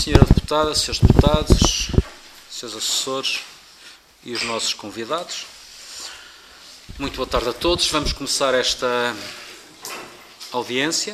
Senhora Deputada, Senhores Deputados, Senhores Assessores e os nossos convidados, muito boa tarde a todos. Vamos começar esta audiência.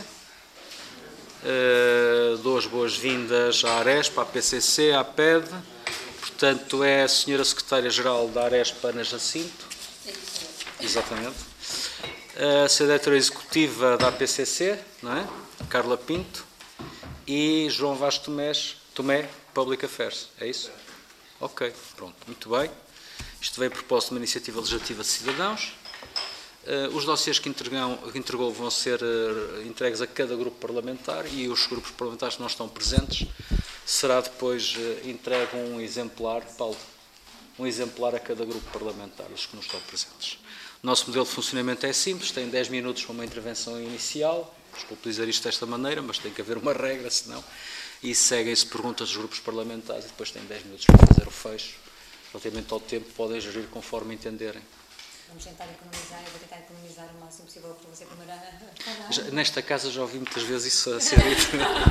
Dou as boas-vindas à Arespa, à PCC, à PED. Portanto, é a Senhora Secretária-Geral da Arespa, Ana Jacinto. Exatamente. A Senhora Diretora Executiva da PCC, não é? Carla Pinto. E João Vaz Tomé, Public Affairs. É isso? Ok, pronto, muito bem. Isto veio a propósito de uma iniciativa legislativa de cidadãos. Os dossiês que entregou vão ser entregues a cada grupo parlamentar e os grupos parlamentares que não estão presentes será depois entregue um exemplar, Paulo, um exemplar a cada grupo parlamentar, os que não estão presentes. O nosso modelo de funcionamento é simples, tem 10 minutos para uma intervenção inicial. Desculpe dizer isto desta maneira, mas tem que haver uma regra, senão. E seguem-se perguntas dos grupos parlamentares e depois têm 10 minutos para fazer o fecho. Relativamente ao tempo, podem gerir conforme entenderem. Vamos tentar economizar, eu vou tentar economizar o máximo possível para você primeiro. Nesta casa já ouvi muitas vezes isso a ser dito,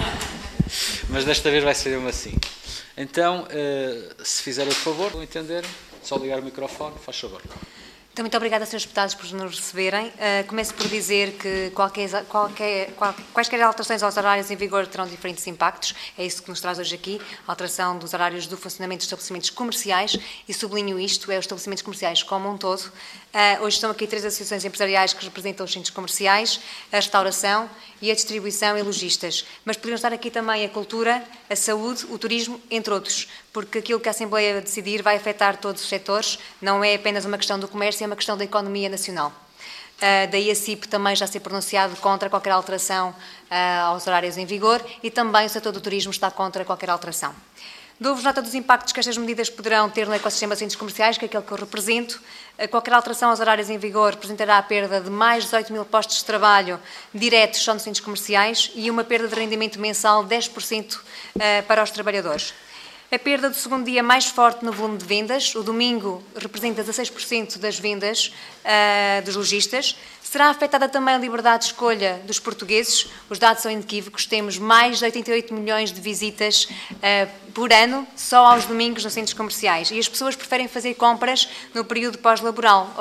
mas desta vez vai ser mesmo assim. Então, se fizerem o favor, vão entenderem, só ligar o microfone, faz favor. Então, muito obrigada, Srs. Deputados, por nos receberem. Começo por dizer que quaisquer alterações aos horários em vigor terão diferentes impactos. É isso que nos traz hoje aqui, a alteração dos horários do funcionamento dos estabelecimentos comerciais, e sublinho isto, é os estabelecimentos comerciais como um todo. Hoje estão aqui 3 associações empresariais que representam os centros comerciais, a restauração e a distribuição e lojistas. Mas poderiam estar aqui também a cultura, a saúde, o turismo, entre outros, porque aquilo que a Assembleia decidir vai afetar todos os setores, não é apenas uma questão do comércio, é uma questão da economia nacional. Daí a CIP também já ser pronunciado contra qualquer alteração aos horários em vigor e também o setor do turismo está contra qualquer alteração. Dou-vos nota dos impactos que estas medidas poderão ter no ecossistema de centros comerciais, que é aquele que eu represento. Qualquer alteração aos horários em vigor representará a perda de mais de 18 mil postos de trabalho diretos só nos centros comerciais e uma perda de rendimento mensal de 10% para os trabalhadores. A perda do segundo dia mais forte no volume de vendas, o domingo representa 16% das vendas dos lojistas. Será afetada também a liberdade de escolha dos portugueses. Os dados são inequívocos. Temos mais de 88 milhões de visitas por ano só aos domingos nos centros comerciais. E as pessoas preferem fazer compras no período pós-laboral.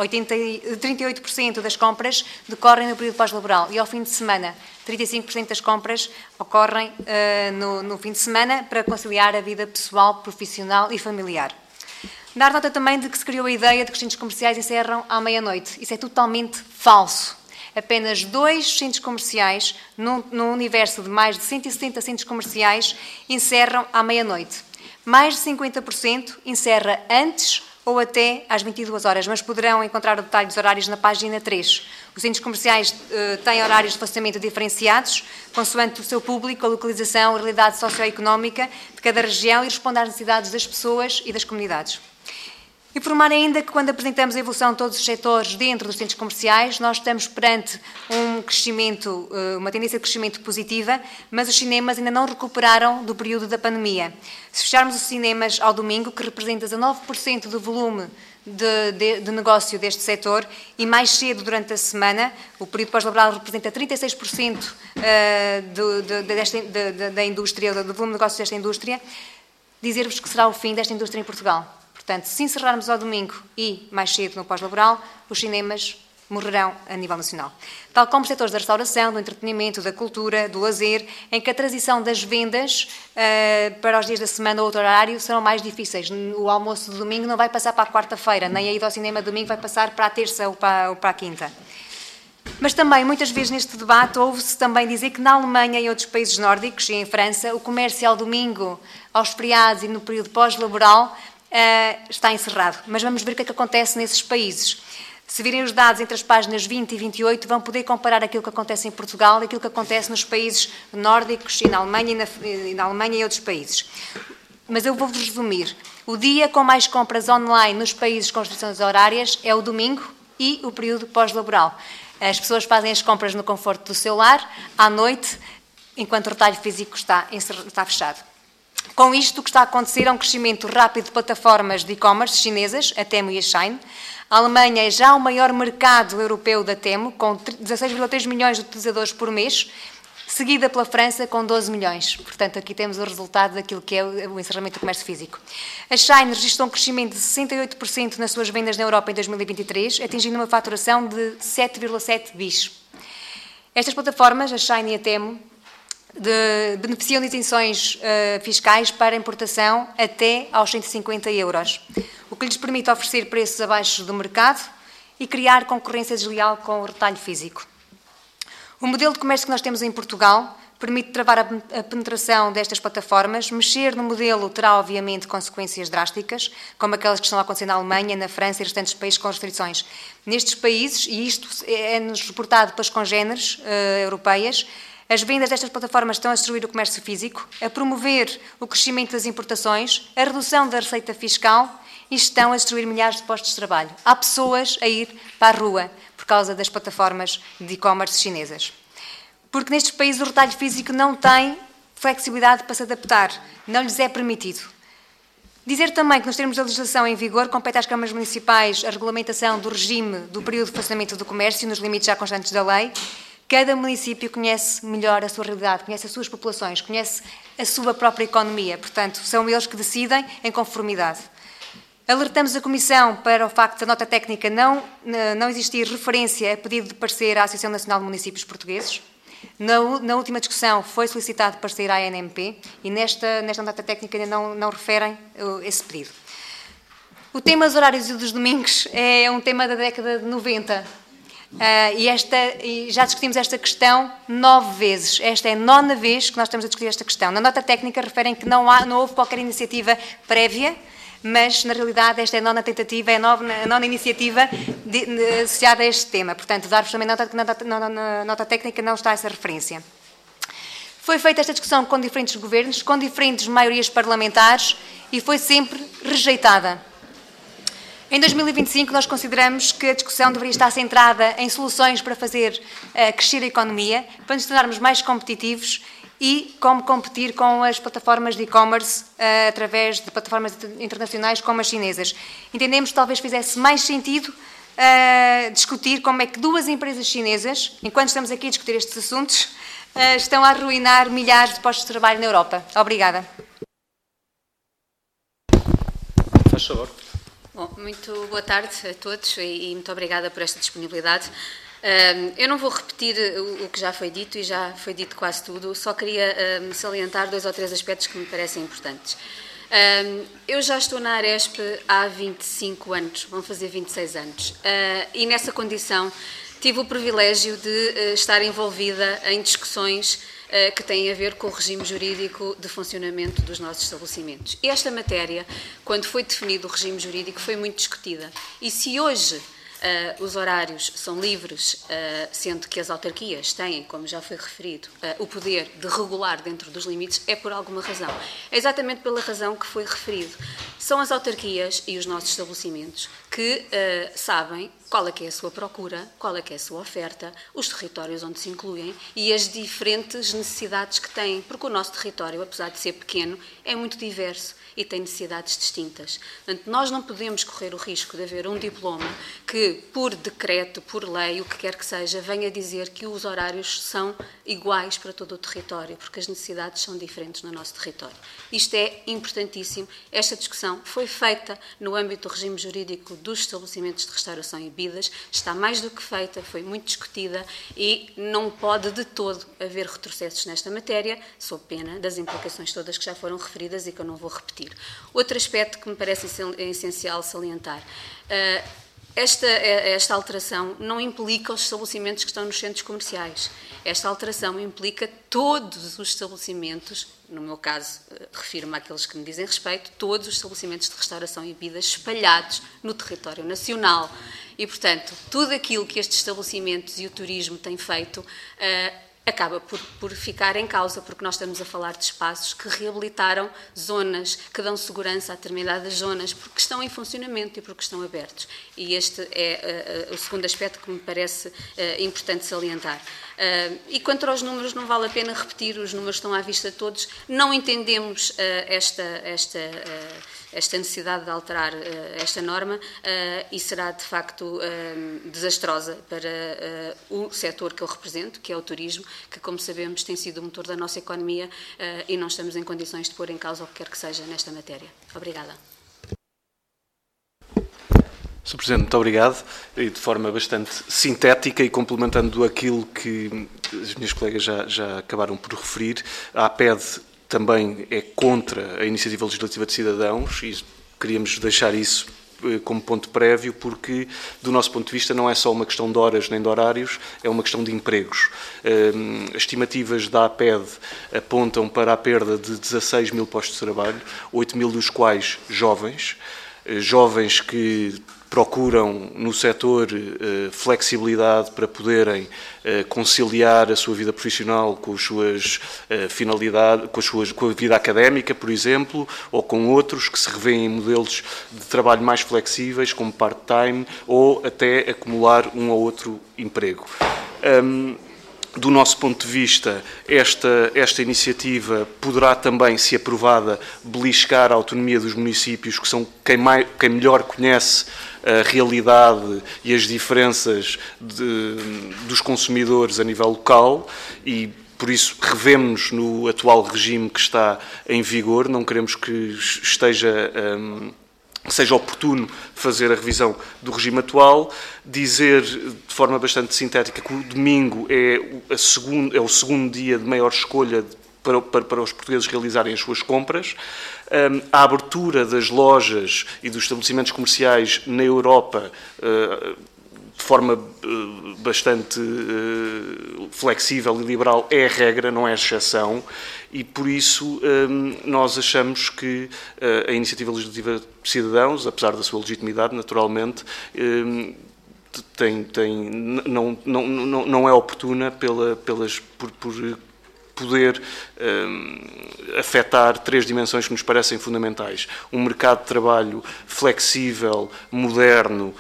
38% das compras decorrem no período pós-laboral. E ao fim de semana, 35% das compras ocorrem no fim de semana para conciliar a vida pessoal, profissional e familiar. Dar nota também de que se criou a ideia de que os centros comerciais encerram à meia-noite. Isso é totalmente falso. Apenas 2 centros comerciais, num universo de mais de 170 centros comerciais, encerram à meia-noite. Mais de 50% encerra antes ou até às 22 horas, mas poderão encontrar o detalhe dos horários na página 3. Os centros comerciais têm horários de funcionamento diferenciados, consoante o seu público, a localização, a realidade socioeconómica de cada região e responde às necessidades das pessoas e das comunidades. Informar ainda que quando apresentamos a evolução de todos os setores dentro dos centros comerciais, nós estamos perante um crescimento, uma tendência de crescimento positiva, mas os cinemas ainda não recuperaram do período da pandemia. Se fecharmos os cinemas ao domingo, que representa 19% do volume de negócio deste setor, e mais cedo durante a semana, o período pós-laboral representa 36% da indústria, do volume de negócio desta indústria, dizer-vos que será o fim desta indústria em Portugal. Portanto, se encerrarmos ao domingo e mais cedo no pós-laboral, os cinemas morrerão a nível nacional. Tal como os setores da restauração, do entretenimento, da cultura, do lazer, em que a transição das vendas para os dias da semana ou outro horário serão mais difíceis. O almoço de domingo não vai passar para a quarta-feira, nem a ida ao cinema de domingo vai passar para a terça ou para a quinta. Mas também, muitas vezes neste debate, ouve-se também dizer que na Alemanha e outros países nórdicos e em França, o comércio ao domingo, aos feriados e no período pós-laboral está encerrado. Mas vamos ver o que é que acontece nesses países. Se virem os dados entre as páginas 20 e 28, vão poder comparar aquilo que acontece em Portugal e aquilo que acontece nos países nórdicos e na Alemanha e outros países. Mas eu vou-vos resumir. O dia com mais compras online nos países com restrições horárias é o domingo e o período pós-laboral. As pessoas fazem as compras no conforto do seu lar, à noite, enquanto o retalho físico está fechado. Com isto, o que está a acontecer é um crescimento rápido de plataformas de e-commerce chinesas, a Temu e a Shein. A Alemanha é já o maior mercado europeu da Temu, com 16,3 milhões de utilizadores por mês, seguida pela França com 12 milhões. Portanto, aqui temos o resultado daquilo que é o encerramento do comércio físico. A Shein registrou um crescimento de 68% nas suas vendas na Europa em 2023, atingindo uma faturação de 7,7 bis. Estas plataformas, a Shein e a Temu, beneficiam de isenções fiscais para importação até aos 150 euros, o que lhes permite oferecer preços abaixo do mercado e criar concorrência desleal com o retalho físico. O modelo de comércio que nós temos em Portugal permite travar a penetração destas plataformas. Mexer no modelo terá, obviamente, consequências drásticas, como aquelas que estão a acontecer na Alemanha, na França e restantes países com restrições. Nestes países, e isto é-nos reportado pelas congêneres europeias, as vendas destas plataformas estão a destruir o comércio físico, a promover o crescimento das importações, a redução da receita fiscal e estão a destruir milhares de postos de trabalho. Há pessoas a ir para a rua por causa das plataformas de e-commerce chinesas. Porque nestes países o retalho físico não tem flexibilidade para se adaptar, não lhes é permitido. Dizer também que nos termos da legislação em vigor, compete às câmaras municipais a regulamentação do regime do período de funcionamento do comércio, nos limites já constantes da lei. Cada município conhece melhor a sua realidade, conhece as suas populações, conhece a sua própria economia. Portanto, são eles que decidem em conformidade. Alertamos a Comissão para o facto da nota técnica não existir referência a pedido de parecer à Associação Nacional de Municípios Portugueses. Na última discussão foi solicitado parecer à ANMP e nesta nota técnica ainda não referem esse pedido. O tema dos horários e dos domingos é um tema da década de 90 e já discutimos esta questão 9 vezes. Esta é a 9ª vez que nós estamos a discutir esta questão. Na nota técnica referem que não houve qualquer iniciativa prévia, mas, na realidade, esta é a 9ª tentativa, é a 9ª iniciativa associada a este tema. Portanto, dar-vos também nota que na nota técnica não está essa referência. Foi feita esta discussão com diferentes governos, com diferentes maiorias parlamentares e foi sempre rejeitada. Em 2025, nós consideramos que a discussão deveria estar centrada em soluções para fazer crescer a economia, para nos tornarmos mais competitivos e como competir com as plataformas de e-commerce através de plataformas internacionais como as chinesas. Entendemos que talvez fizesse mais sentido discutir como é que 2 empresas chinesas, enquanto estamos aqui a discutir estes assuntos, estão a arruinar milhares de postos de trabalho na Europa. Obrigada. Faz favor. Bom, muito boa tarde a todos e muito obrigada por esta disponibilidade. Eu não vou repetir o que já foi dito e já foi dito quase tudo, só queria salientar 2 ou 3 aspectos que me parecem importantes. Eu já estou na Aresp há 25 anos, vão fazer 26 anos, e nessa condição tive o privilégio de estar envolvida em discussões que têm a ver com o regime jurídico de funcionamento dos nossos estabelecimentos. E esta matéria, quando foi definido o regime jurídico, foi muito discutida. E se hoje os horários são livres, sendo que as autarquias têm, como já foi referido, o poder de regular dentro dos limites, é por alguma razão. É exatamente pela razão que foi referido. São as autarquias e os nossos estabelecimentos que sabem qual é que é a sua procura, qual é que é a sua oferta, os territórios onde se incluem e as diferentes necessidades que têm, porque o nosso território, apesar de ser pequeno, é muito diverso e tem necessidades distintas. Portanto, nós não podemos correr o risco de haver um diploma que, por decreto, por lei, o que quer que seja, venha dizer que os horários são iguais para todo o território, porque as necessidades são diferentes no nosso território. Isto é importantíssimo. Esta discussão foi feita no âmbito do regime jurídico dos estabelecimentos de restauração e bebidas, está mais do que feita, foi muito discutida e não pode de todo haver retrocessos nesta matéria, sob pena das implicações todas que já foram referidas e que eu não vou repetir. Outro aspecto que me parece essencial salientar. Esta alteração não implica os estabelecimentos que estão nos centros comerciais. Esta alteração implica todos os estabelecimentos, no meu caso, refiro-me àqueles que me dizem respeito, todos os estabelecimentos de restauração e bebidas espalhados no território nacional. E, portanto, tudo aquilo que estes estabelecimentos e o turismo têm feito acaba por ficar em causa, porque nós estamos a falar de espaços que reabilitaram zonas, que dão segurança a determinadas zonas, porque estão em funcionamento e porque estão abertos. E este é o segundo aspecto que me parece importante salientar. E quanto aos números, não vale a pena repetir, os números estão à vista de todos. Não entendemos esta necessidade de alterar esta norma e será, de facto, desastrosa para o setor que eu represento, que é o turismo, que, como sabemos, tem sido o motor da nossa economia e não estamos em condições de pôr em causa o que quer que seja nesta matéria. Obrigada. Sr. Presidente, muito obrigado. E de forma bastante sintética e complementando aquilo que as minhas colegas já acabaram por referir, a APED também é contra a Iniciativa Legislativa de Cidadãos e queríamos deixar isso como ponto prévio, porque, do nosso ponto de vista, não é só uma questão de horas nem de horários, é uma questão de empregos. As estimativas da APED apontam para a perda de 16 mil postos de trabalho, 8 mil dos quais jovens que procuram no setor flexibilidade para poderem conciliar a sua vida profissional com as suas finalidades, com a vida académica, por exemplo, ou com outros que se revêem em modelos de trabalho mais flexíveis, como part-time, ou até acumular um ou outro emprego. Do nosso ponto de vista, esta iniciativa poderá também, se aprovada, beliscar a autonomia dos municípios, que são quem melhor conhece a realidade e as diferenças dos consumidores a nível local e, por isso, revemos-nos no atual regime que está em vigor. Não queremos que seja oportuno fazer a revisão do regime atual, dizer de forma bastante sintética que o domingo é o segundo dia de maior escolha para os portugueses realizarem as suas compras. A abertura das lojas e dos estabelecimentos comerciais na Europa de forma bastante flexível e liberal é a regra, não é a exceção, e por isso nós achamos que a Iniciativa Legislativa de Cidadãos, apesar da sua legitimidade, naturalmente, não é oportuna por poder afetar três dimensões que nos parecem fundamentais. Um mercado de trabalho flexível, moderno,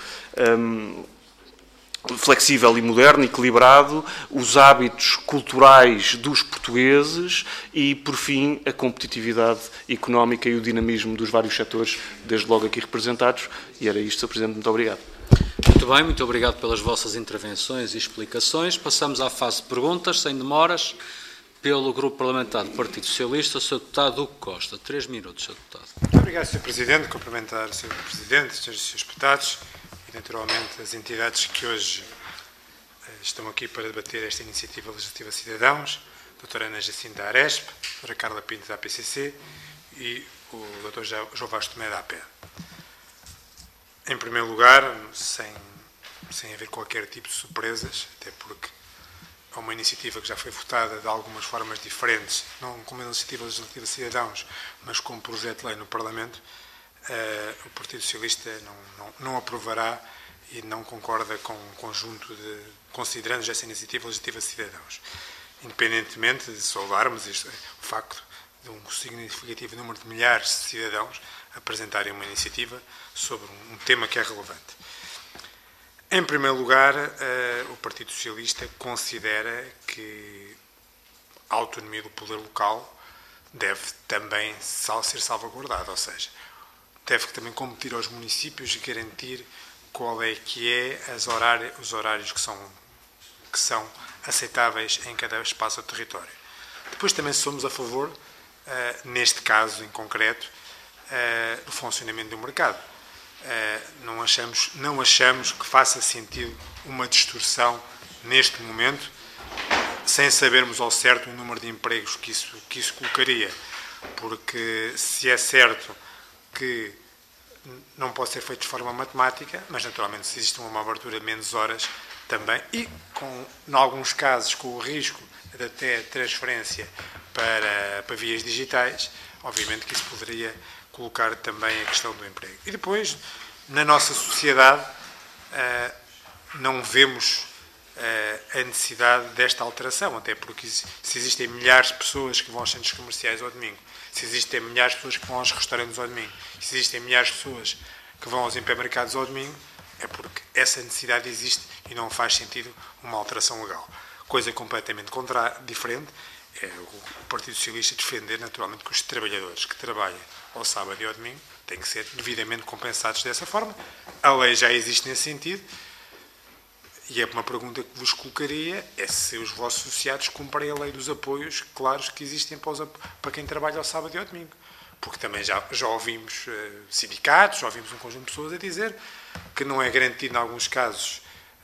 equilibrado, os hábitos culturais dos portugueses e, por fim, a competitividade económica e o dinamismo dos vários setores, desde logo aqui representados. E era isto, Sr. Presidente. Muito obrigado. Muito bem, muito obrigado pelas vossas intervenções e explicações. Passamos à fase de perguntas, sem demoras. Pelo Grupo Parlamentar do Partido Socialista, o Sr. Deputado Hugo Costa. 3 minutos, Sr. Deputado. Muito obrigado, Sr. Presidente. Cumprimentar o Sr. Presidente, Srs. e Srs. Deputados e, naturalmente, as entidades que hoje estão aqui para debater esta Iniciativa Legislativa Cidadãos, a Dra. Ana Jacinta da Aresp, a Dra. Carla Pinto da APCC e o Dr. João Vaz Tomé da APED. Em primeiro lugar, sem haver qualquer tipo de surpresas, até porque é uma iniciativa que já foi votada de algumas formas diferentes, não como Iniciativa Legislativa Cidadãos, mas como projeto de lei no Parlamento, o Partido Socialista não aprovará e não concorda com um conjunto de considerandos dessa Iniciativa Legislativa Cidadãos. Independentemente de saudarmos o facto de um significativo número de milhares de cidadãos apresentarem uma iniciativa sobre um tema que é relevante. Em primeiro lugar, o Partido Socialista considera que a autonomia do poder local deve também ser salvaguardada, ou seja, deve também competir aos municípios e garantir qual é que é os horários que são aceitáveis em cada espaço ou território. Depois também somos a favor, neste caso em concreto, do funcionamento do mercado. Não achamos que faça sentido uma distorção neste momento, sem sabermos ao certo o número de empregos que isso colocaria, porque se é certo que não pode ser feito de forma matemática, mas naturalmente se existe uma abertura de menos horas também, e em alguns casos com o risco de até transferência para vias digitais, obviamente que isso poderia colocar também a questão do emprego. E depois, na nossa sociedade, não vemos a necessidade desta alteração, até porque se existem milhares de pessoas que vão aos centros comerciais ao domingo, se existem milhares de pessoas que vão aos restaurantes ao domingo, se existem milhares de pessoas que vão aos hipermercados ao domingo, é porque essa necessidade existe e não faz sentido uma alteração legal. Coisa completamente diferente é o Partido Socialista defender, naturalmente, que os trabalhadores que trabalham ao sábado e ao domingo têm que ser devidamente compensados dessa forma. A lei já existe nesse sentido E é uma pergunta que vos colocaria, é se os vossos associados cumprem a lei dos apoios claros que existem para quem trabalha ao sábado e ao domingo. Porque também já ouvimos sindicatos, já ouvimos um conjunto de pessoas a dizer que não é garantido, em alguns casos,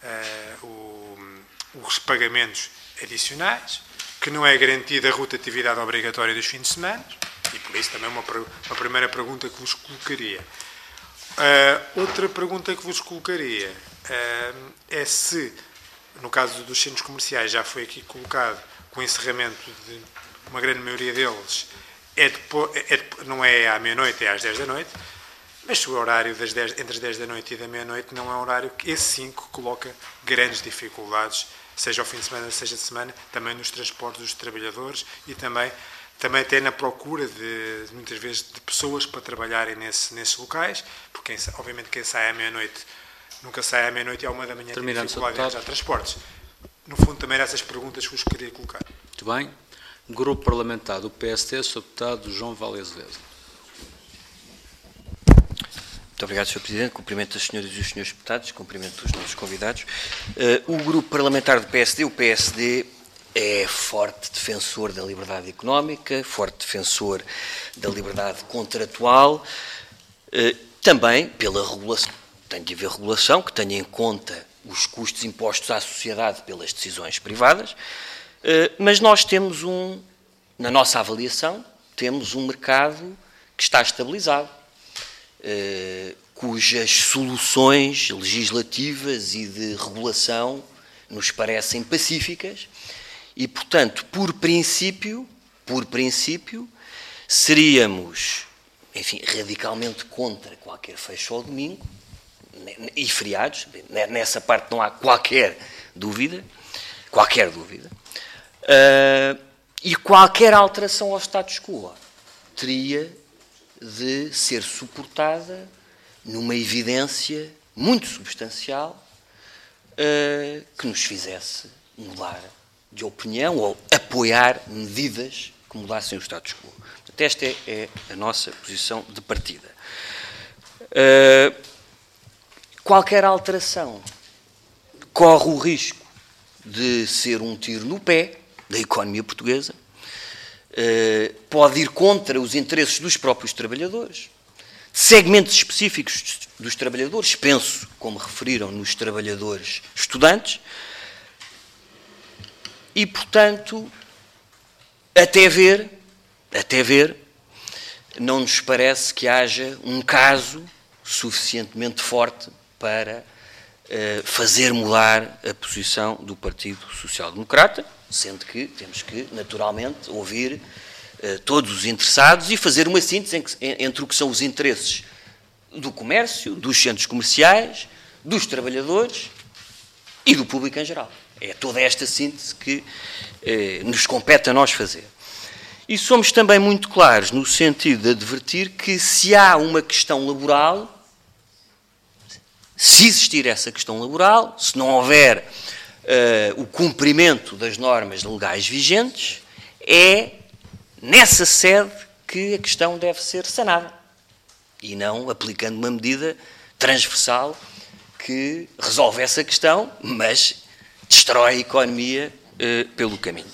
os pagamentos adicionais, que não é garantida a rotatividade obrigatória dos fins de semana, e por isso também uma primeira pergunta que vos colocaria. Outra pergunta que vos colocaria é se, no caso dos centros comerciais, já foi aqui colocado com o encerramento de uma grande maioria deles, não é à meia-noite, é às 10 da noite, mas o horário entre as 10 da noite e da meia-noite não é um horário que, esse sim, que coloca grandes dificuldades, seja ao fim de semana, seja de semana, também nos transportes dos trabalhadores e também até na procura, muitas vezes, de pessoas para trabalharem nesses locais, porque, obviamente, quem sai à meia-noite nunca sai à meia-noite e à 1 da manhã tem dificuldade de arranjar transportes. No fundo, também eram essas perguntas que vos queria colocar. Muito bem. Grupo Parlamentar do PSD, Sr. Deputado João Vale Azevedo. Muito obrigado, Sr. Presidente. Cumprimento as senhoras e os senhores deputados, cumprimento os nossos convidados. O Grupo Parlamentar do PSD, o PSD, é forte defensor da liberdade económica, forte defensor da liberdade contratual, também pela regulação. Tem de haver regulação que tenha em conta os custos impostos à sociedade pelas decisões privadas, mas nós temos na nossa avaliação, temos um mercado que está estabilizado, cujas soluções legislativas e de regulação nos parecem pacíficas e, portanto, por princípio, seríamos, enfim, radicalmente contra qualquer fecho ao domingo e feriados. Nessa parte não há qualquer dúvida, e qualquer alteração ao status quo teria de ser suportada numa evidência muito substancial que nos fizesse mudar de opinião ou apoiar medidas que mudassem o status quo. Portanto, esta é a nossa posição de partida. Qualquer alteração corre o risco de ser um tiro no pé da economia portuguesa, pode ir contra os interesses dos próprios trabalhadores, segmentos específicos dos trabalhadores, penso, como referiram, nos trabalhadores estudantes, e, portanto, até ver, não nos parece que haja um caso suficientemente forte para fazer mudar a posição do Partido Social Democrata, sendo que temos que, naturalmente, ouvir todos os interessados e fazer uma síntese entre o que são os interesses do comércio, dos centros comerciais, dos trabalhadores e do público em geral. É toda esta síntese que nos compete a nós fazer. E somos também muito claros no sentido de advertir que se há uma questão laboral, se existir essa questão laboral, se não houver o cumprimento das normas legais vigentes, é nessa sede que a questão deve ser sanada e não aplicando uma medida transversal que resolve essa questão, mas destrói a economia pelo caminho.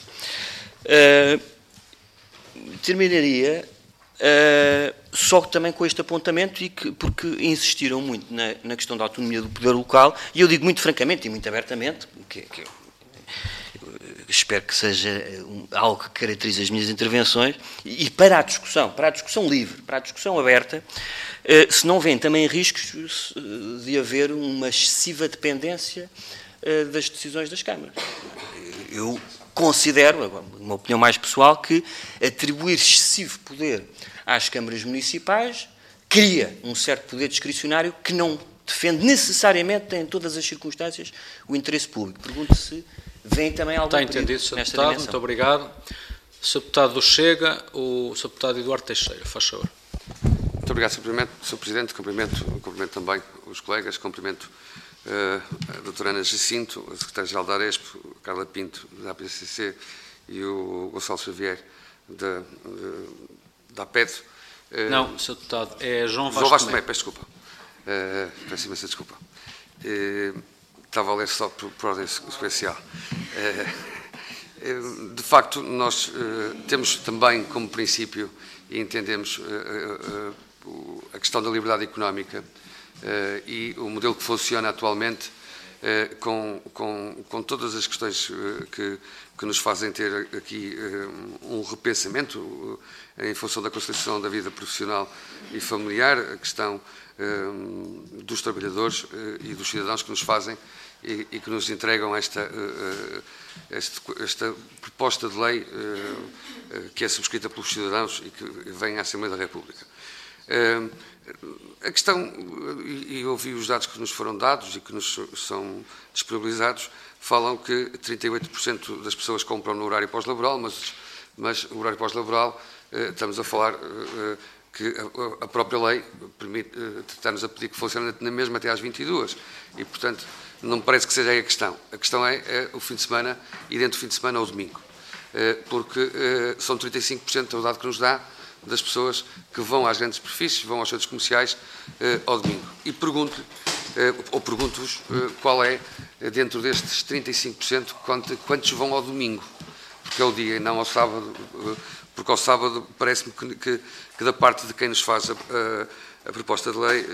Terminaria só também com este apontamento, porque insistiram muito na questão da autonomia do poder local, e eu digo muito francamente e muito abertamente, que eu espero que seja algo que caracterize as minhas intervenções, e para a discussão livre, para a discussão aberta, se não vêem também riscos de haver uma excessiva dependência das decisões das câmaras. Eu considero, agora, uma opinião mais pessoal, que atribuir excessivo poder às câmaras municipais cria um certo poder discricionário que não defende necessariamente, em todas as circunstâncias, o interesse público. Pergunto se vem também algum perigo nesta dimensão. Está entendido, Sr. Deputado. Muito obrigado. Sr. Deputado do Chega, o Sr. Deputado Eduardo Teixeira, faz favor. Muito obrigado, Sr. Presidente. Cumprimento também os colegas, cumprimento a doutora Ana Jacinto, a secretária-geral da Aresp, Carla Pinto, da APCC, e o Gonçalo Xavier, da APED. Não, Sr. Deputado, é João Vasco Tomé. Peço desculpa. Peço imensa desculpa. estava a ler só por ordem sequencial. De facto, nós temos também como princípio e entendemos a questão da liberdade económica e o modelo que funciona atualmente com todas as questões que nos fazem ter aqui um repensamento em função da conciliação da vida profissional e familiar, a questão dos trabalhadores e dos cidadãos que nos fazem e que nos entregam esta proposta de lei que é subscrita pelos cidadãos e que vem à Assembleia da República. A questão, e eu ouvi os dados que nos foram dados e que nos são disponibilizados, falam que 38% das pessoas compram no horário pós-laboral, mas o horário pós-laboral, estamos a falar que a própria lei está-nos a pedir que funcione na mesma até às 22 e, portanto, não me parece que seja aí a questão. A questão é o fim de semana e dentro do fim de semana ao domingo, porque são 35% o dado que nos dá das pessoas que vão às grandes superfícies, vão aos centros comerciais ao domingo. E pergunto-vos qual é, dentro destes 35%, quantos vão ao domingo, porque é o dia e não ao sábado, porque ao sábado parece-me que da parte de quem nos faz a proposta de lei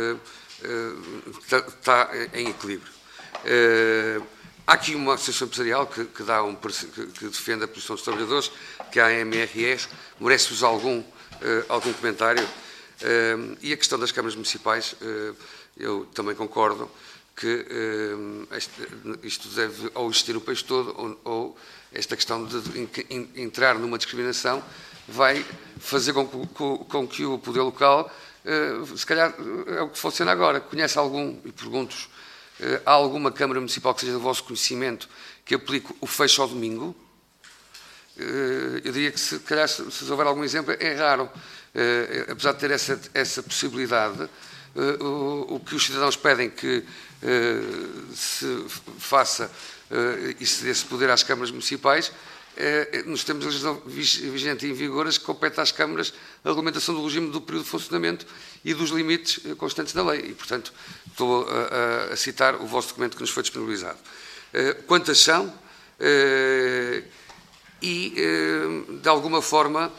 está em equilíbrio. Há aqui uma associação empresarial que defende a posição dos trabalhadores, que é a AMRR, merece-vos algum comentário. E a questão das câmaras municipais, eu também concordo que isto deve ou existir no país todo, ou esta questão de entrar numa discriminação vai fazer com que o poder local, se calhar é o que funciona agora, conhece algum, e pergunto-vos, há alguma Câmara Municipal que seja do vosso conhecimento que aplique o fecho ao domingo? Eu diria que, se calhar, se houver algum exemplo, é raro. Apesar de ter essa possibilidade, o que os cidadãos pedem que se faça e se dê esse poder às câmaras municipais, nós temos a legislação vigente e em vigor, as que compete às câmaras a regulamentação do regime do período de funcionamento e dos limites constantes da lei. E, portanto, estou a citar o vosso documento que nos foi disponibilizado. Quantas são? E, de alguma forma,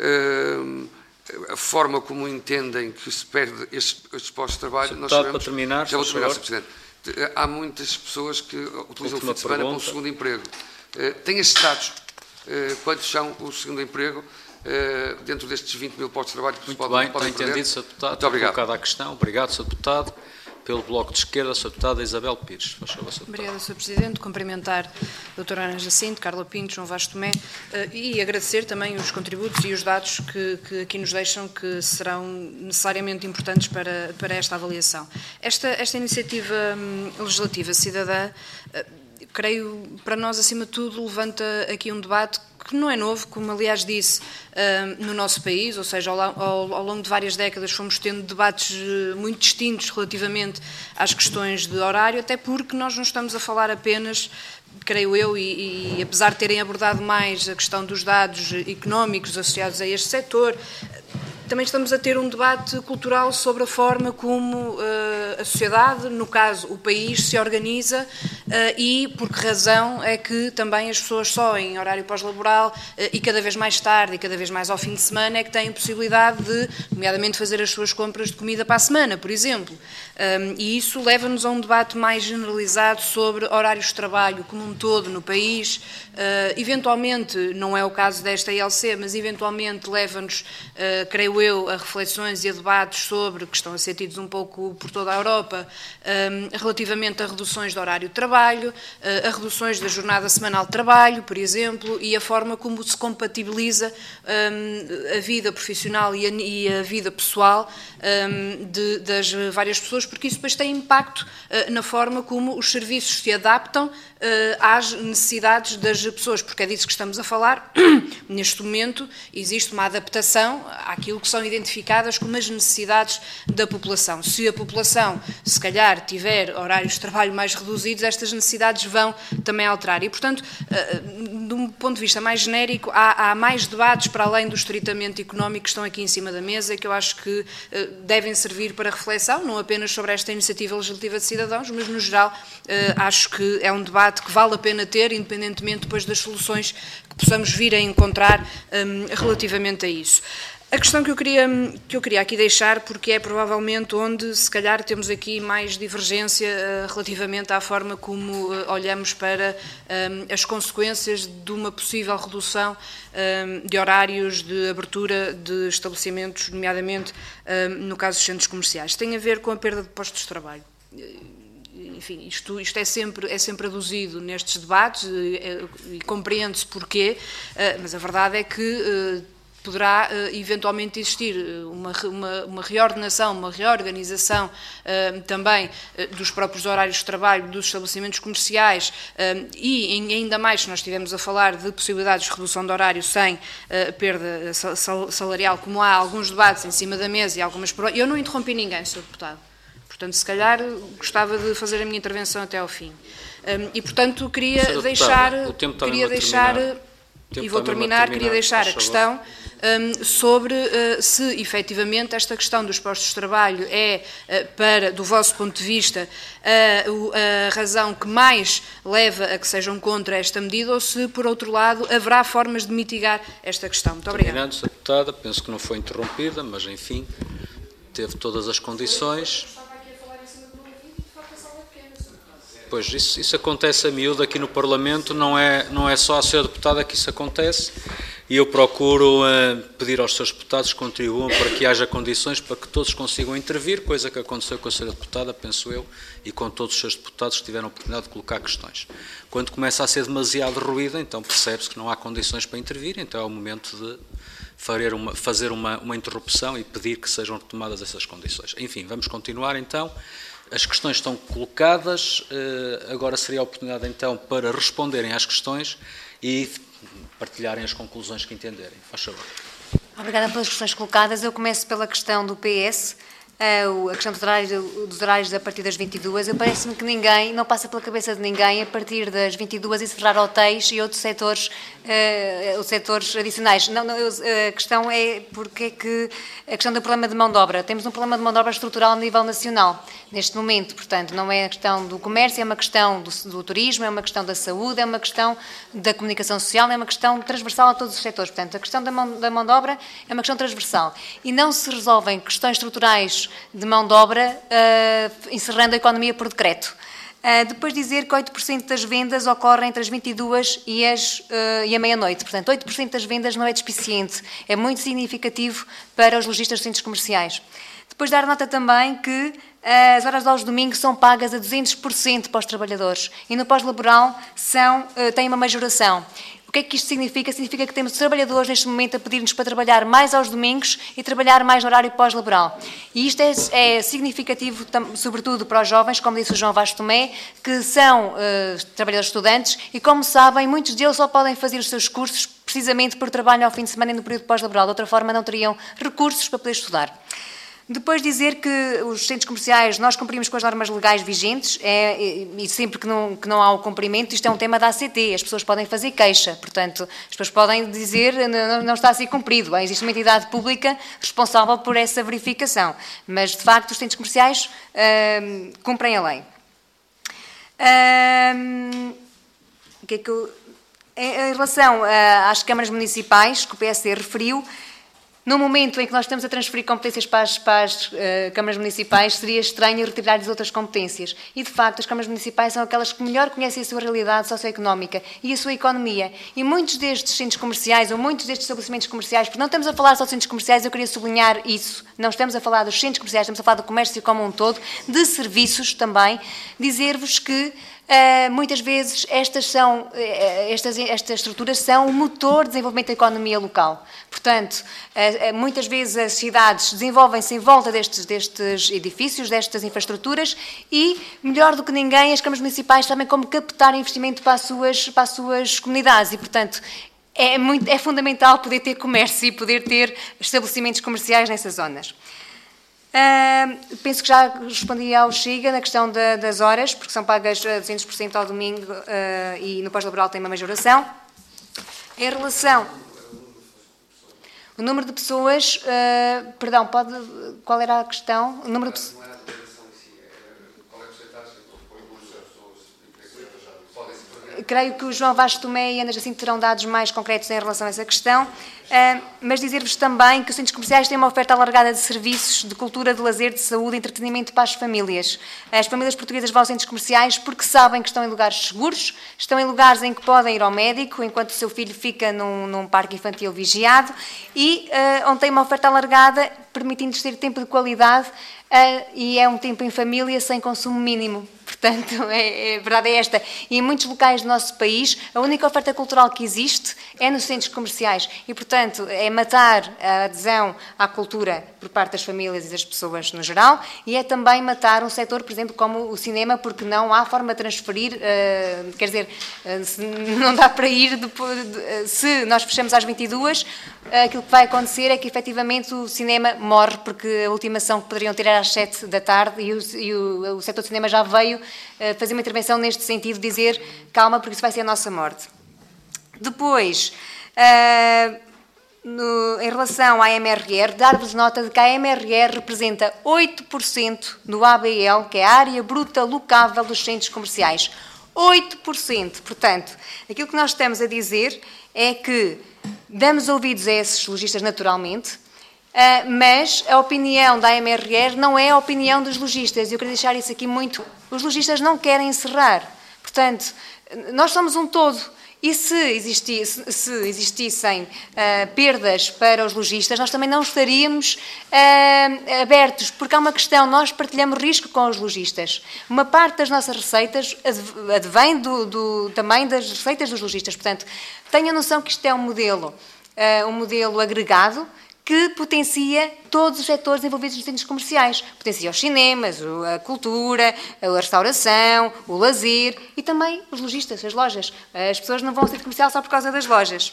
a forma como entendem que se perde estes postos de trabalho, nós sabemos... Para terminar, já vou terminar, Sr. Presidente. Há muitas pessoas que utilizam o fim de semana para um segundo emprego. Tem estes dados? Quantos são o segundo emprego dentro destes 20 mil postos de trabalho que muito podem bem, perder? está entendido, Sr. Deputado. Muito obrigado. Colocada a questão. Obrigado, Sr. Deputado. Pelo Bloco de Esquerda, Sr. Deputada Isabel Pires. Faz favor, Sr. Obrigada, Sr. Presidente. Cumprimentar a doutora Ana Jacinto, Carla Pinto, João Vaz Tomé e agradecer também os contributos e os dados que aqui nos deixam, que serão necessariamente importantes para esta avaliação. Esta iniciativa legislativa cidadã, creio, para nós, acima de tudo, levanta aqui um debate que não é novo, como aliás disse, no nosso país, ou seja, ao longo de várias décadas fomos tendo debates muito distintos relativamente às questões de horário, até porque nós não estamos a falar apenas, creio eu, e apesar de terem abordado mais a questão dos dados económicos associados a este setor, também estamos a ter um debate cultural sobre a forma como a sociedade, no caso o país, se organiza e por que razão é que também as pessoas só em horário pós-laboral e cada vez mais tarde e cada vez mais ao fim de semana é que têm possibilidade de, nomeadamente, fazer as suas compras de comida para a semana, por exemplo. E isso leva-nos a um debate mais generalizado sobre horários de trabalho como um todo no país. Eventualmente, não é o caso desta ILC, mas eventualmente leva-nos, creio eu, a reflexões e a debates sobre, que estão a ser tidos um pouco por toda a Europa, relativamente a reduções do horário de trabalho, a reduções da jornada semanal de trabalho, por exemplo, e a forma como se compatibiliza a vida profissional e a vida pessoal das várias pessoas, porque isso depois tem impacto na forma como os serviços se adaptam às necessidades das pessoas, porque é disso que estamos a falar. Neste momento existe uma adaptação àquilo que são identificadas como as necessidades da população. Se a população, se calhar, tiver horários de trabalho mais reduzidos, estas necessidades vão também alterar. E, portanto, de um ponto de vista mais genérico, há mais debates para além do estritamente económico que estão aqui em cima da mesa, que eu acho que devem servir para reflexão, não apenas sobre esta iniciativa legislativa de cidadãos, mas no geral acho que é um debate que vale a pena ter, independentemente depois das soluções que possamos vir a encontrar relativamente a isso. A questão que eu queria aqui deixar, porque é provavelmente onde, se calhar, temos aqui mais divergência relativamente à forma como olhamos para as consequências de uma possível redução de horários de abertura de estabelecimentos, nomeadamente no caso dos centros comerciais. Tem a ver com a perda de postos de trabalho. Enfim, isto é sempre aduzido nestes debates e compreende-se porquê, mas a verdade é que poderá eventualmente existir uma reordenação, uma reorganização também dos próprios horários de trabalho dos estabelecimentos comerciais e ainda mais se nós estivermos a falar de possibilidades de redução de horário sem perda salarial, como há alguns debates em cima da mesa e algumas... Eu não interrompi ninguém, Sr. Deputado. Portanto, se calhar gostava de fazer a minha intervenção até ao fim. E, portanto, queria deixar... E vou terminar, queria deixar a questão sobre se efetivamente esta questão dos postos de trabalho é, do vosso ponto de vista, a razão que mais leva a que sejam contra esta medida ou se, por outro lado, haverá formas de mitigar esta questão. Muito obrigada. Terminando, Sra. Deputada, penso que não foi interrompida, mas, enfim, teve todas as condições. Pois, isso acontece a miúdo aqui no Parlamento, não é só a Sra. Deputada que isso acontece, e eu procuro pedir aos Srs. Deputados que contribuam para que haja condições para que todos consigam intervir, coisa que aconteceu com a Sra. Deputada, penso eu, e com todos os Srs. Deputados que tiveram a oportunidade de colocar questões. Quando começa a ser demasiado ruído, então percebe-se que não há condições para intervir, então é o momento de fazer uma interrupção e pedir que sejam retomadas essas condições. Enfim, vamos continuar então. As questões estão colocadas, agora seria a oportunidade então para responderem às questões e partilharem as conclusões que entenderem. Faz favor. Obrigada pelas questões colocadas. Eu começo pela questão do PS, a questão dos horários a partir das 22. Parece-me que não passa pela cabeça de ninguém a partir das 22 encerrar hotéis e outros setores adicionais. A questão é porque é que a questão do problema de mão de obra. Temos um problema de mão de obra estrutural a nível nacional, neste momento, portanto, não é a questão do comércio, é uma questão do turismo, é uma questão da saúde, é uma questão da comunicação social, é uma questão transversal a todos os setores. Portanto, a questão da mão de obra é uma questão transversal. E não se resolvem questões estruturais de mão de obra encerrando a economia por decreto. Depois dizer que 8% das vendas ocorrem entre as 22 e a meia-noite. Portanto, 8% das vendas não é despiciente. É muito significativo para os lojistas de centros comerciais. Depois dar nota também que as horas aos domingos são pagas a 200% para os trabalhadores e no pós-laboral têm uma majoração. O que é que isto significa? Significa que temos trabalhadores neste momento a pedir-nos para trabalhar mais aos domingos e trabalhar mais no horário pós-laboral. E isto é significativo, sobretudo para os jovens, como disse o João Vaz Tomé, que são trabalhadores estudantes e, como sabem, muitos deles só podem fazer os seus cursos precisamente por trabalho ao fim de semana e no período pós-laboral. De outra forma, não teriam recursos para poder estudar. Depois dizer que os centros comerciais, nós cumprimos com as normas legais vigentes e sempre que não há o cumprimento, isto é um tema da ACT, as pessoas podem fazer queixa, portanto, as pessoas podem dizer não está a ser cumprido, existe uma entidade pública responsável por essa verificação, mas de facto os centros comerciais cumprem a lei. Em relação às câmaras municipais, que o PSD referiu, no momento em que nós estamos a transferir competências para as câmaras municipais, seria estranho retirar-lhes outras competências. E, de facto, as câmaras municipais são aquelas que melhor conhecem a sua realidade socioeconómica e a sua economia. E muitos destes centros comerciais, ou muitos destes estabelecimentos comerciais, porque não estamos a falar só de centros comerciais, eu queria sublinhar isso, não estamos a falar dos centros comerciais, estamos a falar do comércio como um todo, de serviços também, dizer-vos que muitas vezes estas estruturas são o motor de desenvolvimento da economia local. Portanto, muitas vezes as cidades desenvolvem-se em volta destes edifícios, destas infraestruturas e, melhor do que ninguém, as câmaras municipais sabem como captar investimento para as suas comunidades e, portanto, é fundamental poder ter comércio e poder ter estabelecimentos comerciais nessas zonas. Penso que já respondi ao Chega na questão das horas, porque são pagas 200% ao domingo e no pós-laboral tem uma majoração. Em relação... O número de pessoas... perdão, qual era a questão? O número de pessoas... Creio que o João Vasco Tomé e Ana Jacinto terão dados mais concretos em relação a essa questão, mas dizer-vos também que os centros comerciais têm uma oferta alargada de serviços, de cultura, de lazer, de saúde e entretenimento para as famílias. As famílias portuguesas vão aos centros comerciais porque sabem que estão em lugares seguros, estão em lugares em que podem ir ao médico, enquanto o seu filho fica num parque infantil vigiado, e onde tem uma oferta alargada, permitindo-lhes ter tempo de qualidade, e é um tempo em família sem consumo mínimo. Portanto, a verdade é esta. E em muitos locais do nosso país, a única oferta cultural que existe é nos centros comerciais. E, portanto, é matar a adesão à cultura por parte das famílias e das pessoas no geral, e é também matar um setor, por exemplo, como o cinema, porque não há forma de transferir, quer dizer, não dá para ir depois, se nós fechamos às 22, aquilo que vai acontecer é que, efetivamente, o cinema morre, porque a última ação que poderiam ter era às 7 da tarde e o setor de cinema já veio fazer uma intervenção neste sentido, dizer calma, porque isso vai ser a nossa morte. Depois, em relação à MRR, dar-vos nota de que a MRR representa 8% do ABL, que é a área bruta locável dos centros comerciais. 8%. Portanto, aquilo que nós estamos a dizer é que damos ouvidos a esses lojistas naturalmente, mas a opinião da AMRR não é a opinião dos lojistas. Eu quero deixar isso aqui muito... Os lojistas não querem encerrar. Portanto, nós somos um todo. E se existissem perdas para os lojistas, nós também não estaríamos abertos, porque há uma questão, nós partilhamos risco com os lojistas. Uma parte das nossas receitas advém também das receitas dos lojistas. Portanto, tenham noção que isto é um modelo agregado, que potencia todos os setores envolvidos nos centros comerciais. Potencia os cinemas, a cultura, a restauração, o lazer e também os lojistas, as lojas. As pessoas não vão ao centro comercial só por causa das lojas.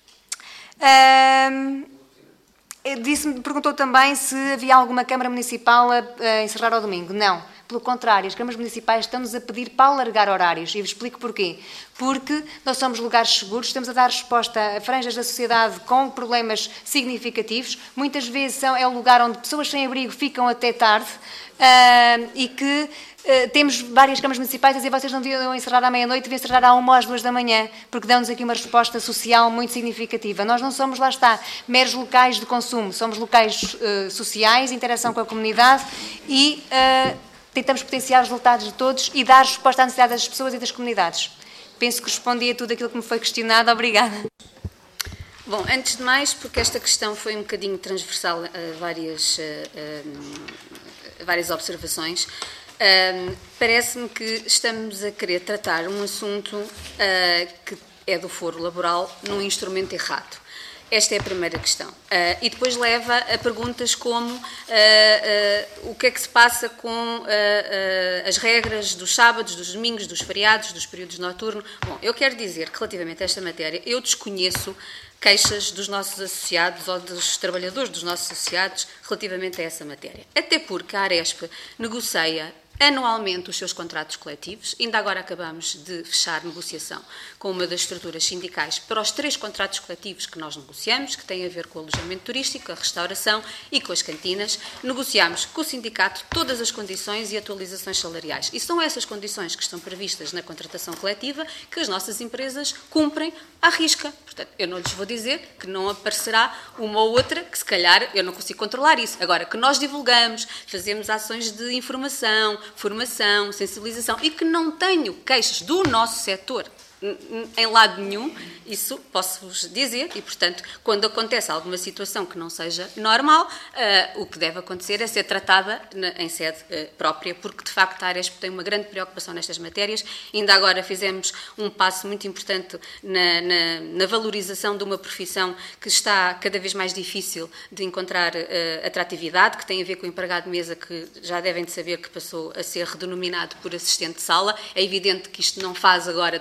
Perguntou também se havia alguma Câmara Municipal a encerrar ao domingo. Não. Pelo contrário, as câmaras municipais estão-nos a pedir para alargar horários. E vos explico porquê. Porque nós somos lugares seguros, estamos a dar resposta a franjas da sociedade com problemas significativos. Muitas vezes é o lugar onde pessoas sem abrigo ficam até tarde e que temos várias câmaras municipais a dizer vocês não deviam encerrar à meia-noite, deviam encerrar à 1 ou às 2 da manhã, porque dão-nos aqui uma resposta social muito significativa. Nós não somos, lá está, meros locais de consumo, somos locais sociais, interação com a comunidade e... tentamos potenciar os resultados de todos e dar resposta à necessidade das pessoas e das comunidades. Penso que respondi a tudo aquilo que me foi questionado. Obrigada. Bom, antes de mais, porque esta questão foi um bocadinho transversal a várias observações, parece-me que estamos a querer tratar um assunto que é do foro laboral num instrumento errado. Esta é a primeira questão. E depois leva a perguntas como o que é que se passa com as regras dos sábados, dos domingos, dos feriados, dos períodos noturnos. Bom, eu quero dizer que relativamente a esta matéria, eu desconheço queixas dos nossos associados ou dos trabalhadores dos nossos associados relativamente a essa matéria. Até porque a Aresp negocia anualmente os seus contratos coletivos. Ainda agora acabamos de fechar negociação com uma das estruturas sindicais para os 3 contratos coletivos que nós negociamos, que têm a ver com o alojamento turístico, a restauração e com as cantinas. Negociamos com o sindicato todas as condições e atualizações salariais. E são essas condições que estão previstas na contratação coletiva que as nossas empresas cumprem à risca. Portanto, eu não lhes vou dizer que não aparecerá uma ou outra que, se calhar, eu não consigo controlar isso. Agora, que nós divulgamos, fazemos ações de informação, formação, sensibilização e que não tenho queixas do nosso setor em lado nenhum, isso posso-vos dizer e, portanto, quando acontece alguma situação que não seja normal, o que deve acontecer é ser tratada em sede própria, porque, de facto, a Aresp tem uma grande preocupação nestas matérias. Ainda agora fizemos um passo muito importante na valorização de uma profissão que está cada vez mais difícil de encontrar atratividade, que tem a ver com o empregado de mesa, que já devem de saber que passou a ser redenominado por assistente de sala. É evidente que isto não faz agora, de repente,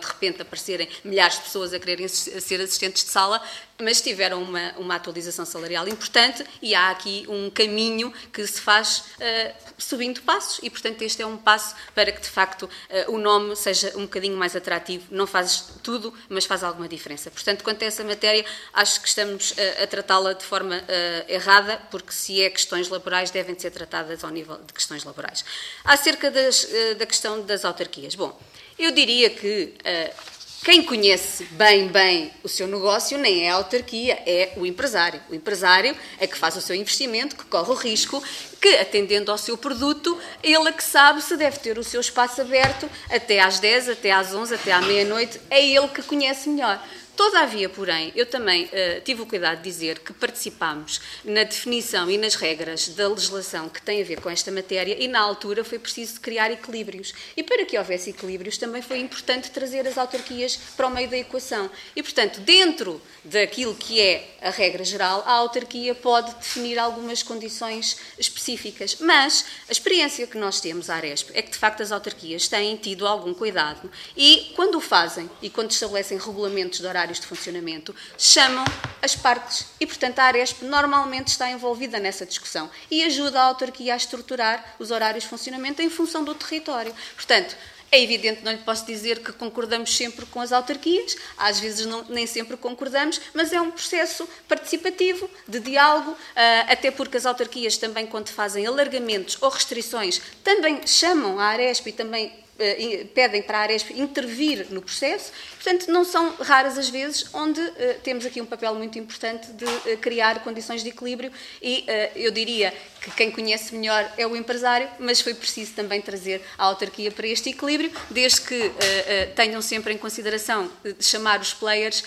aparecerem milhares de pessoas a quererem ser assistentes de sala, mas tiveram uma atualização salarial importante e há aqui um caminho que se faz subindo passos e, portanto, este é um passo para que, de facto, o nome seja um bocadinho mais atrativo. Não faz tudo, mas faz alguma diferença. Portanto, quanto a essa matéria, acho que estamos a tratá-la de forma errada, porque se é questões laborais, devem ser tratadas ao nível de questões laborais. Acerca da questão das autarquias. Bom, eu diria que quem conhece bem o seu negócio nem é a autarquia, é o empresário. O empresário é que faz o seu investimento, que corre o risco, que, atendendo ao seu produto, ele é que sabe se deve ter o seu espaço aberto até às 10, até às 11, até à meia-noite, é ele que conhece melhor. Todavia, porém, eu também tive o cuidado de dizer que participámos na definição e nas regras da legislação que tem a ver com esta matéria e, na altura, foi preciso criar equilíbrios. E para que houvesse equilíbrios, também foi importante trazer as autarquias para o meio da equação. E, portanto, dentro daquilo que é a regra geral, a autarquia pode definir algumas condições específicas. Mas a experiência que nós temos à Aresp é que, de facto, as autarquias têm tido algum cuidado e, quando o fazem e quando estabelecem regulamentos de horários de funcionamento, chamam as partes e, portanto, a Aresp normalmente está envolvida nessa discussão e ajuda a autarquia a estruturar os horários de funcionamento em função do território. Portanto, é evidente, não lhe posso dizer que concordamos sempre com as autarquias, às vezes nem sempre concordamos, mas é um processo participativo, de diálogo, até porque as autarquias também, quando fazem alargamentos ou restrições, também chamam a Aresp e também pedem para a Aresp intervir no processo. Portanto, não são raras as vezes onde temos aqui um papel muito importante de criar condições de equilíbrio e eu diria que quem conhece melhor é o empresário, mas foi preciso também trazer a autarquia para este equilíbrio, desde que tenham sempre em consideração de chamar os players,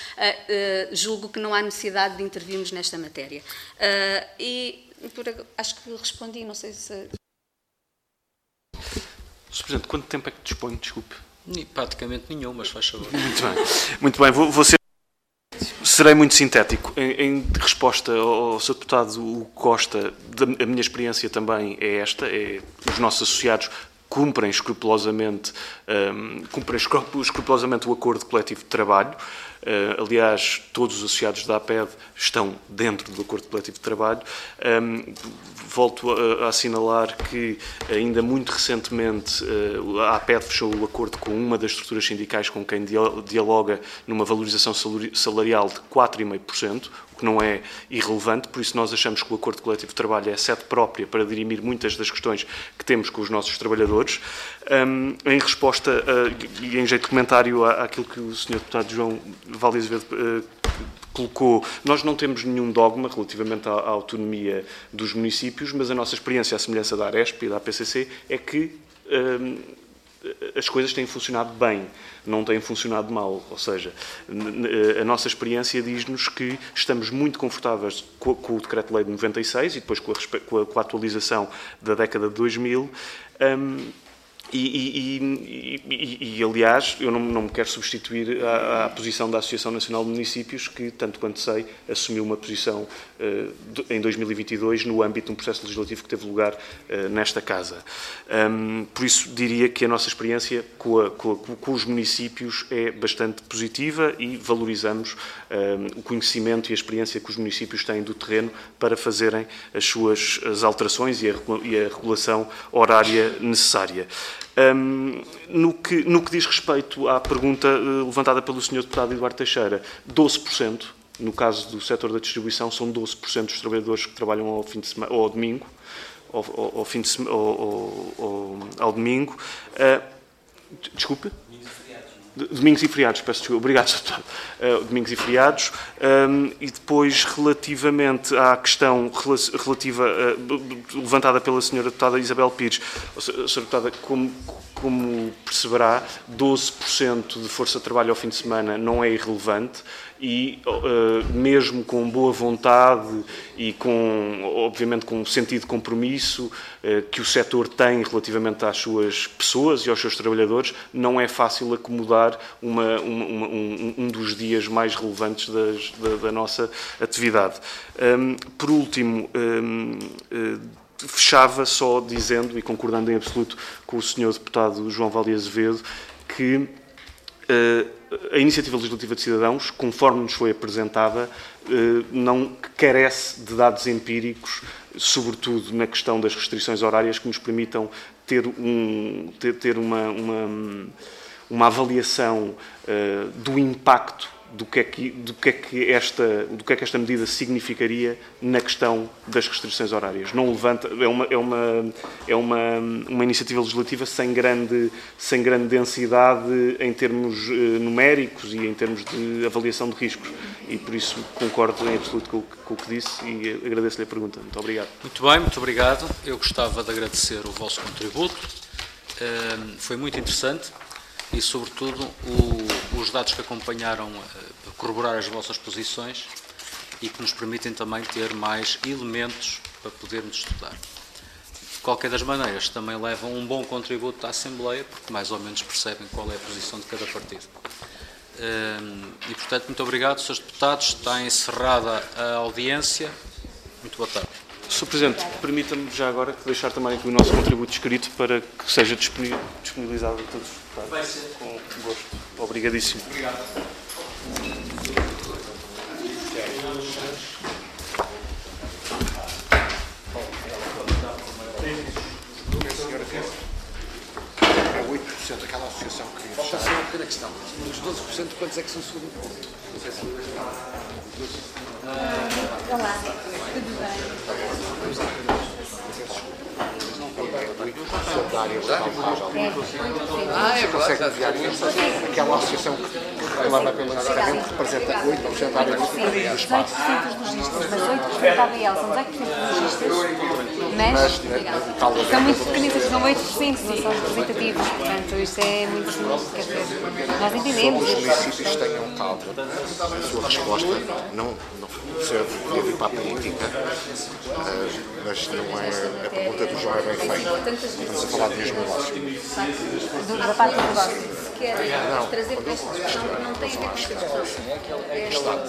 julgo que não há necessidade de intervirmos nesta matéria. Acho que respondi, não sei se... Sr. Presidente, quanto tempo é que dispõe? Desculpe. Praticamente nenhum, mas faz favor. Muito bem. Serei muito sintético. Em resposta ao Sr. Deputado Hugo Costa, a minha experiência também é esta. Os nossos associados cumprem escrupulosamente o acordo coletivo de trabalho. Aliás, todos os associados da APED estão dentro do acordo coletivo de trabalho. Volto a assinalar que, ainda muito recentemente, a APED fechou o acordo com uma das estruturas sindicais com quem dialoga numa valorização salarial de 4,5%, o que não é irrelevante, por isso nós achamos que o acordo coletivo de trabalho é sede própria para dirimir muitas das questões que temos com os nossos trabalhadores. Em resposta e em jeito de comentário àquilo que o Sr. Deputado João Valdez Azevedo colocou, nós não temos nenhum dogma relativamente à autonomia dos municípios, mas a nossa experiência, à semelhança da Aresp e da APCC, é que as coisas têm funcionado bem, não têm funcionado mal. Ou seja, a nossa experiência diz-nos que estamos muito confortáveis com o Decreto-Lei de 96 e depois com a atualização da década de 2000. Aliás, eu não me quero substituir à posição da Associação Nacional de Municípios, que, tanto quanto sei, assumiu uma posição em 2022 no âmbito de um processo legislativo que teve lugar nesta Casa. Por isso, diria que a nossa experiência com os municípios é bastante positiva e valorizamos o conhecimento e a experiência que os municípios têm do terreno para fazerem as alterações e a regulação horária necessária. No que diz respeito à pergunta levantada pelo Sr. Deputado Eduardo Teixeira, 12%, no caso do setor da distribuição, são 12% dos trabalhadores que trabalham ao fim de semana, ou ao domingo, ao domingo. Desculpe? Domingos e feriados, peço desculpa. Obrigado, Sr. Deputado. Domingos e feriados. E depois, relativamente à questão levantada pela Sra. Deputada Isabel Pires, Sra. Deputada, como perceberá, 12% de força de trabalho ao fim de semana não é irrelevante e, mesmo com boa vontade e, obviamente, com um sentido de compromisso que o setor tem relativamente às suas pessoas e aos seus trabalhadores, não é fácil acomodar um dos dias mais relevantes da nossa atividade. Por último, fechava só dizendo, e concordando em absoluto com o Sr. Deputado João Valdez Azevedo, que a iniciativa legislativa de cidadãos, conforme nos foi apresentada, não carece de dados empíricos, sobretudo na questão das restrições horárias, que nos permitam ter uma avaliação do impacto do que é que esta medida significaria na questão das restrições horárias. Não levanta, é uma iniciativa legislativa sem grande densidade em termos numéricos e em termos de avaliação de riscos. E por isso concordo em absoluto com o que disse e agradeço-lhe a pergunta. Muito obrigado. Muito bem, muito obrigado. Eu gostava de agradecer o vosso contributo. Foi muito interessante. E, sobretudo, os dados que acompanharam a corroborar as vossas posições e que nos permitem também ter mais elementos para podermos estudar. De qualquer das maneiras, também levam um bom contributo à Assembleia, porque mais ou menos percebem qual é a posição de cada partido. E, portanto, muito obrigado, Srs. Deputados. Está encerrada a audiência. Muito boa tarde. Sr. Presidente, permita-me já agora deixar também aqui o nosso contributo escrito para que seja disponibilizado a todos os deputados. Vai ser. Com gosto. Obrigadíssimo. Obrigado. É 8% aquela associação que queria fechar. Falta só uma pequena questão. Os 12%, quantos é que são segundo ponto? Não sei se Olá, tudo bem? Da área calculável. é Consegue enviar isso? Aquela associação que reclama pelo encerramento representa 8% da área do espaço. 18% dos registros, mas 8% da ABL, são 18% dos registros. Mas são muito pequeninos, são 8%, não são representativos. Portanto, isto é muito. Quer dizer, nós entendemos. Os municípios tenham calma. A sua resposta não serve de vir para a política, mas não é. A pergunta do João é bem feita. Estamos a falar do mesmo negócio. Da parte do negócio. Se quer trazer para esta discussão, não tem a ver com esta discussão.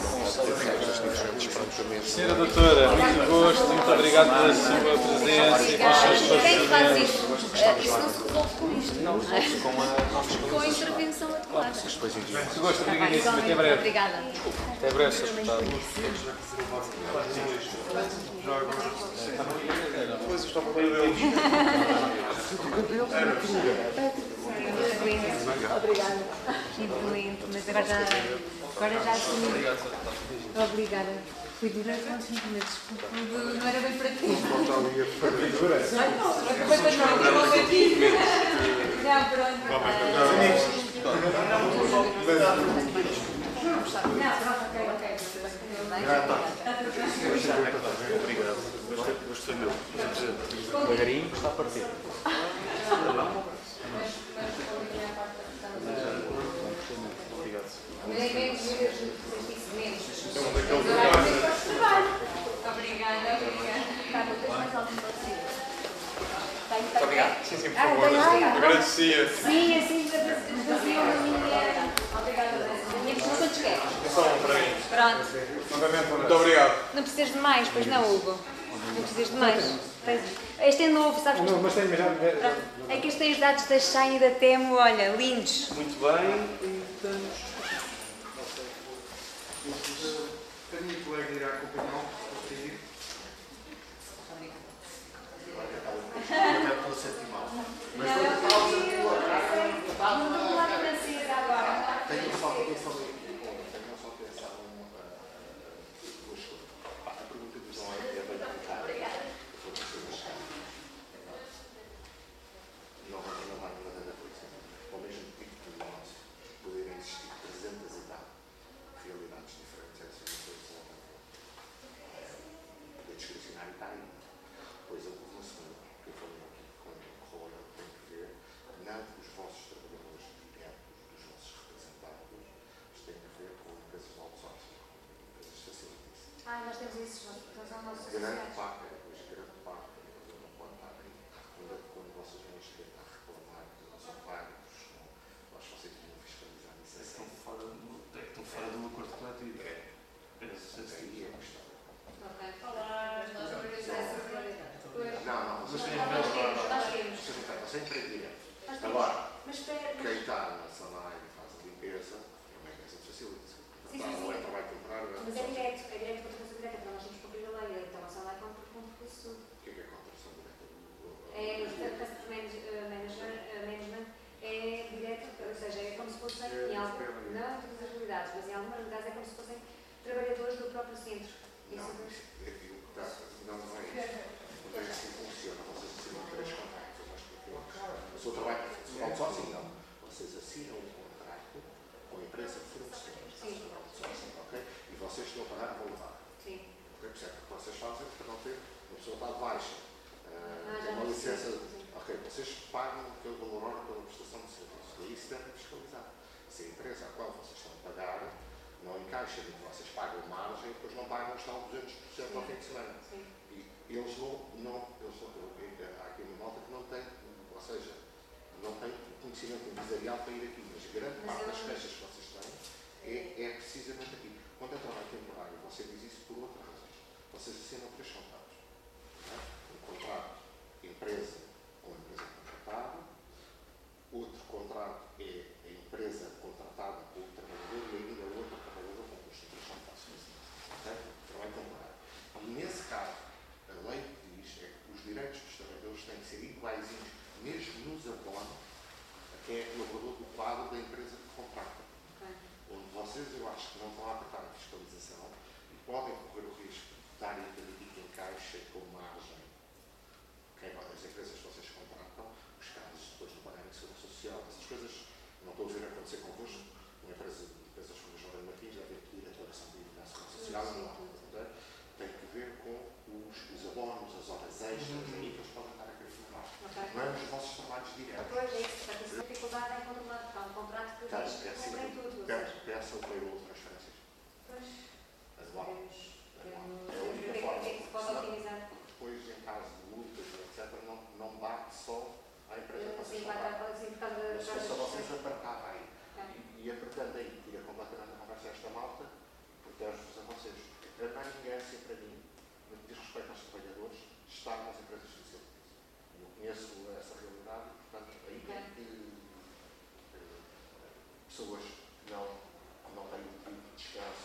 Senhora Doutora, muito gosto, muito obrigado pela sua presença e pelos seus Quem faz esclarecimentos. isto? Isso não se resolve com isto, não é? Com a intervenção adequada. Muito gosto, obrigadíssimo. Até breve. Obrigada. Até breve, Sr. Deputado. Obrigada. Muito lindo, mas agora já assumi. Obrigada. Fui dura com 5 meses. Não era bem para ti. Não, Obrigado. Gostei meu. Devagarinho, está a partir. Muito obrigado. Sim, sim, por favor. Agradecia. Sim, assim fazia uma minha. Obrigada. Quantos queres? Só um para mim. Pronto. Novamente, muito obrigado. Não precisas de mais, pois não, Hugo? Não precisas de mais. Este é novo, sabes? Não, mas tenho já. É que este tem os dados da Shine e da Temo, olha, lindos. Muito bem. E estamos... A minha colega irá acompanhá-lo. Nós temos isso, nós são nossos Grande parte, grande parte, quando vocês vêm esquerda a reclamar que não são pagos, nós vocês deviam fiscalizar isso. Estão fora do acordo coletivo. Aí é a questão. Ok, falar, nós organizamos Não, vocês têm nós temos. sempre direto. Agora, Mas espera. quem está na sala e faz empresa é uma empresa de facilities. Sim, Não é trabalho temporário. Mas é direto com a contratação direta, para nós temos que cumprir a lei, então a ação é contra o recurso. O que é a contratação direta? É o customer management, é direto, ou seja, é como se fossem, não em todas as realidades, mas em algumas realidades é como se fossem trabalhadores do próprio centro. Não, não é isso. Não é assim que funciona. Vocês assinam 3 contratos. O seu trabalho outsourcing, não. Vocês assinam um contrato com a empresa fornecedora. Sim. Ok? E vocês estão a pagar a validade. Sim. Ok? Por isso é que vocês fazem para não ter uma pessoa está de baixa. Já Uma não licença. sei. Ok, vocês pagam aquele valor hora pela prestação de serviço. E isso deve fiscalizar. Se a empresa a qual vocês estão a pagar não encaixa em que vocês pagam margem e depois não pagam os tal 200% ao fim de semana. Sim. E eles há aqui uma nota que não tem, ou seja, não tem conhecimento empresarial para ir aqui, mas grande parte das queixas que vocês têm é precisamente aqui. Quando é trabalho temporário, você diz isso por outra razão. Vocês assinam 3 contratos. Um contrato empresa com a empresa contratada, outro contrato é a empresa contratada com o trabalhador e ainda outro trabalhador com constituição de fações. Trabalho temporário. E nesse caso, a lei diz é que os direitos dos trabalhadores têm que ser iguaizinhos, mesmo nos abonos, a quem é colaborador do quadro da empresa que contrata. Onde vocês, eu acho que não estão a apertar a fiscalização e podem correr o risco de darem a política em caixa com margem. As empresas que vocês contratam, os casos depois não pagarem de segurança social, essas coisas não estou a ver acontecer convosco. Uma empresas como a Joana Martins deve pedir a declaração de da segurança social, não tem que ver com os abonos, as horas extras, aí que eles podem estar a querer firmar. Não é nos vossos trabalhos diretos. Pois é isso, portanto, isso é dificuldade em contratar um contrato que diz que comprem tudo. Peça o payroll de transferências. Pois, Queremos ver o que é que se pode otimizar. Depois, em caso de multas, etc., não bate só à empresa para Sim, por causa das horas. Só vocês apertavam aí. E apertando aí, tira completamente a conversa esta malta, protege-vos a vocês. A manigância, para mim, no que diz respeito aos trabalhadores, está nas empresas de serviço. Eu conheço essa realidade, portanto, aí tem que pessoas